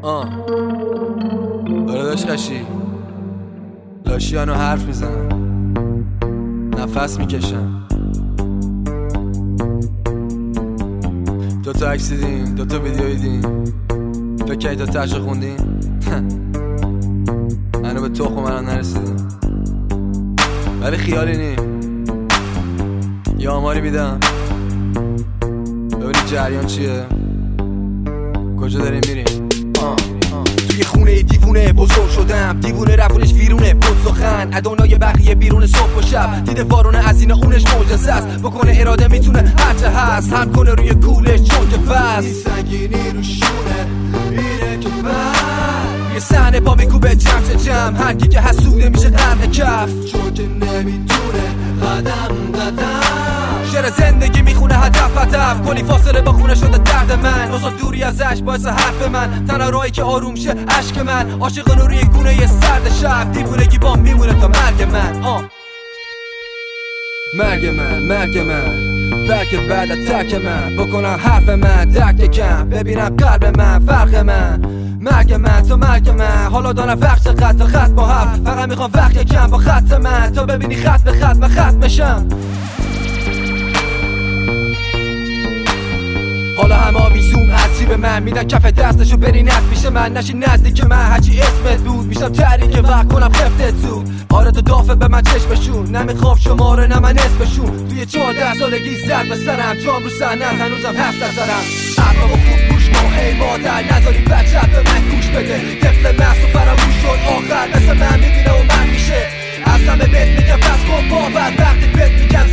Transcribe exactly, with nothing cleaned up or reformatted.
آه داداش خشی لاشیانو حرف میزنن، نفس میکشن. دوتا عکس دیدین، دوتا ویدیو دیدین، فکر کنید تا تشو خوندین. منو به تخم منو نرسیدین، ولی خیالی نی یه آماری میدم ببینید جریان چیه، کجا داریم میریم. آه توی خونه دیوونه بزرگ شدم، دیوونه روونش ویرونه بود سخن ادونای بقیه بیرون صبح و شب، دیده وارونه از این اونش معجزه است، بکنه اراده میتونه هرچه هست هم کنه روی کولش چون که فست این سنگینی رو شونه میره که بر یه صحنه پا میکوبه جمع چه جمع، هر کی که حسوده میشه قرن کف چون که نمیتونه قدم قدم شعر زندگی میخونه هدف هدف، کلی فاصله با خونه شده درد من، بزرگ دوری ازش باعث حرف من، تنها راهی که آروم شه عشق من، عاشقانو روی گونه یه سرد شب، دیوونگی با میمونه تا مرگ من. آه مرگ من مرگ من بلکه بعد از ترک من، بکنم حرف من درک کم، ببینم قلب من فرق من، مرگ من تا مرگ من، حالا دارم وقت خط تا خط با هم، فقط میخوام وقت کم با خط من تا ببینی خط به خط من خط بشم. حالا هم آویزون از جیب من میدن کف دستشو بری نزد پیش من، نشی نزدیک من هرچی اسمت بود میشم تحریک وقت کنم خفتت زود، آره تو دافه به من چشمشون، نمیخوام شماره نه من اسمشون، توی چهارده سالگی زد به سرم جام رو صحنه هنوزم هفت نزنم، عقلمو خوب گوش کن ای مادر نذاری بچت به من گوش بده، طفل محصول فراموش شد آخر مثل من میبینه و من میشه، از همه بهت میگم پس کن باور وقتی بهت میگم